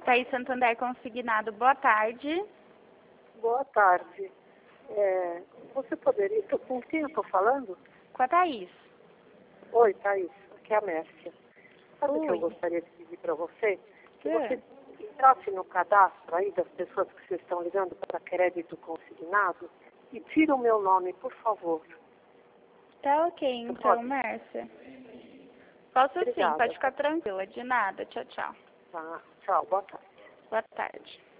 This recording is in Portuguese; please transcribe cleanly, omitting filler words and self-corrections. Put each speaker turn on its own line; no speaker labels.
Thaís Santander Consignado, boa tarde.
Boa tarde. Você poderia... Com quem eu estou falando?
Com a Thaís.
Oi, Thaís. Aqui é a Mércia. Sabe o que eu
Oi.
gostaria de pedir para você? Que
É.
você entrasse no cadastro aí das pessoas que vocês estão ligando para crédito consignado e tira o meu nome, por favor.
Tá ok, então,
pode?
Mércia. Posso sim,
Obrigada.
pode ficar tranquila. De nada. Tchau, tchau.
Tá. Tchau, boa tarde.
Boa tarde.